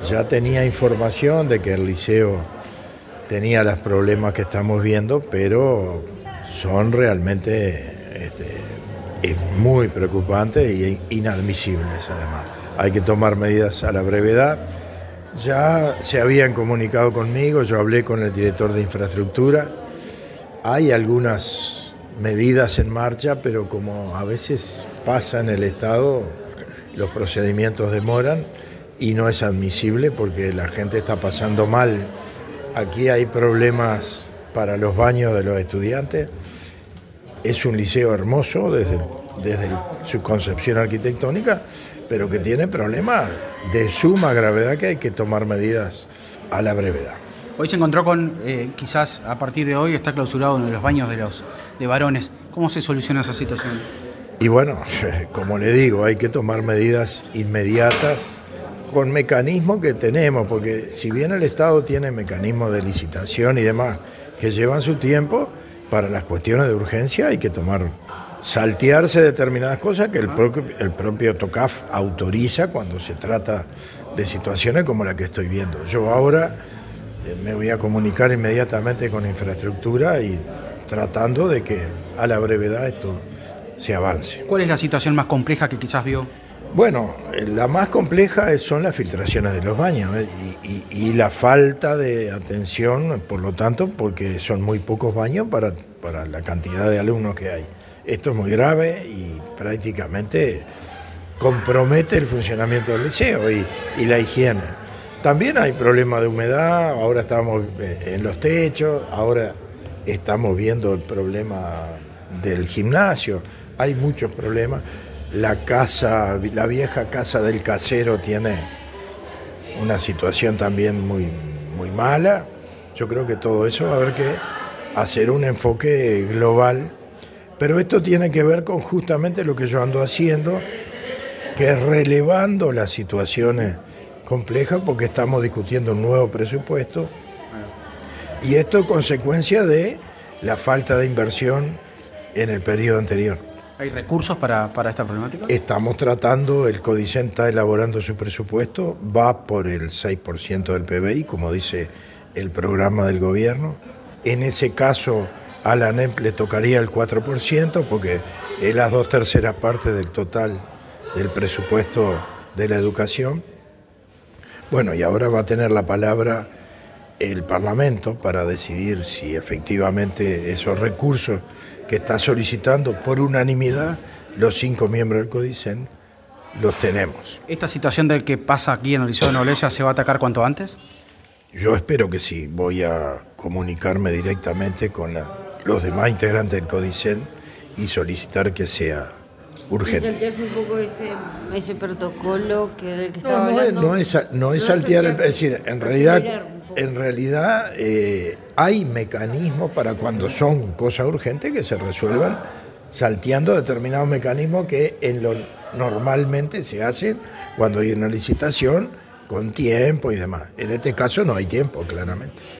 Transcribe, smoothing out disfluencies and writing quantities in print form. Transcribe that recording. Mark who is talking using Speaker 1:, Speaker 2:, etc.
Speaker 1: ya tenía información de que el liceo tenía los problemas que estamos viendo, pero son realmente muy preocupantes e inadmisibles además. Hay que tomar medidas a la brevedad. Ya se habían comunicado conmigo, yo hablé con el director de infraestructura. Hay algunas medidas en marcha, pero como a veces pasa en el Estado, los procedimientos demoran y no es admisible porque la gente está pasando mal. Aquí hay problemas para los baños de los estudiantes. Es un liceo hermoso desde su concepción arquitectónica, pero que tiene problemas de suma gravedad que hay que tomar medidas a la brevedad.
Speaker 2: Hoy se encontró con, quizás a partir de hoy está clausurado uno de los baños de varones. ¿Cómo se soluciona esa situación?
Speaker 1: Y bueno, como le digo, hay que tomar medidas inmediatas con mecanismos que tenemos, porque si bien el Estado tiene mecanismos de licitación y demás que llevan su tiempo, para las cuestiones de urgencia hay que saltearse determinadas cosas que el propio TOCAF autoriza cuando se trata de situaciones como la que estoy viendo. Yo ahora me voy a comunicar inmediatamente con infraestructura y tratando de que a la brevedad esto se avance.
Speaker 2: ¿Cuál es la situación más compleja que quizás vio?
Speaker 1: Bueno, la más compleja son las filtraciones de los baños y la falta de atención, por lo tanto, porque son muy pocos baños para la cantidad de alumnos que hay. Esto es muy grave y prácticamente compromete el funcionamiento del liceo y la higiene. También hay problemas de humedad, ahora estamos en los techos, ahora estamos viendo el problema del gimnasio, hay muchos problemas. La vieja casa del casero tiene una situación también muy, muy mala. Yo creo que todo eso va a haber que hacer un enfoque global, pero esto tiene que ver con justamente lo que yo ando haciendo, que es relevando las situaciones complejas porque estamos discutiendo un nuevo presupuesto y esto es consecuencia de la falta de inversión en el periodo anterior.
Speaker 2: ¿Hay recursos para esta problemática?
Speaker 1: Estamos tratando, el CODICEN está elaborando su presupuesto, va por el 6% del PBI, como dice el programa del gobierno. En ese caso, a la ANEP le tocaría el 4%, porque es las 2/3 partes del total del presupuesto de la educación. Bueno, y ahora va a tener la palabra el Parlamento para decidir si efectivamente esos recursos que está solicitando por unanimidad los 5 miembros del CODICEN los tenemos.
Speaker 2: ¿Esta situación del que pasa aquí en el Liceo de Nobleza se va a atacar cuanto antes?
Speaker 1: Yo espero que sí. Voy a comunicarme directamente con los demás integrantes del CODICEN y solicitar que sea urgente.
Speaker 3: ¿Y saltearse un poco ese protocolo del que estaba hablando?
Speaker 1: No es saltear, es decir, en realidad hay mecanismos para cuando son cosas urgentes que se resuelvan salteando determinados mecanismos que normalmente se hacen cuando hay una licitación con tiempo y demás. En este caso no hay tiempo, claramente.